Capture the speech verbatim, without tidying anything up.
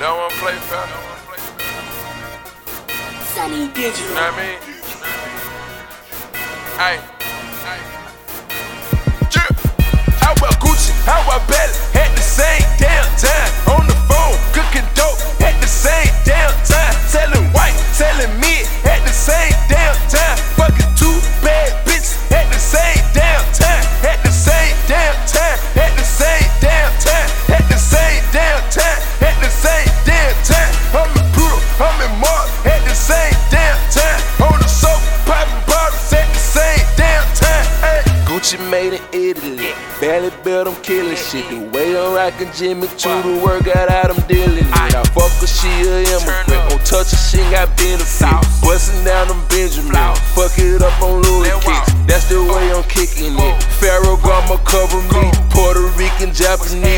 Don't wanna play fair. Sunny Digital. You know what I mean? Ay. Yeah. I wear Gucci, I wear Belly, at the same damn time. On the phone, cooking dope, at the same damn time. Selling white, selling mid, at the same damn time. Fucking two bad bitches, at the same damn time. At the same damn time, at the same damn time. At the same damn time, at the same damn time. I'm in Brutal, I'm in Mark, at the same damn time. On the soap, popping bottles, at the same damn time. Ay. Gucci made in Italy, barely built them killing shit. The way I'm rockin' Jimmy to the work out out, I'm dealing it. I fuck her, she a immigrant. Don't touch her, she ain't got benefit. Bustin' down them Benjamin, fuck it up on Louis kicks. That's the way I'm kicking it. Pharaoh Grandma cover me, Puerto Rican, Japanese.